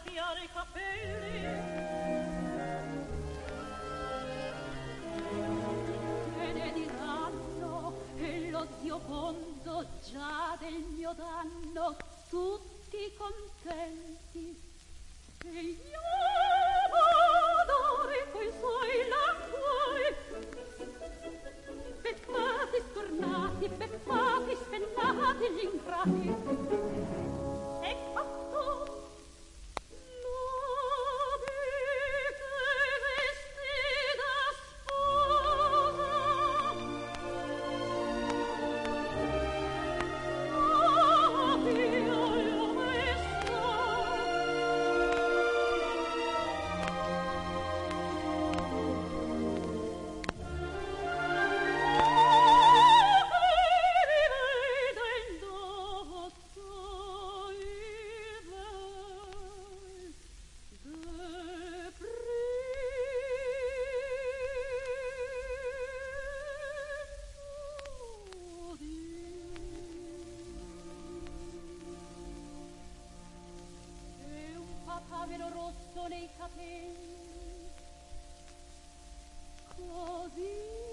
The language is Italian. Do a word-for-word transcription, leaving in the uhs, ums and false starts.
chiari i capelli e ne diranno e lo zio Pondo già del mio danno tutti contenti e io adore coi suoi l'acqua beffati stornati beffati spennati gli ingrati e fatto papavero rosso nei capelli così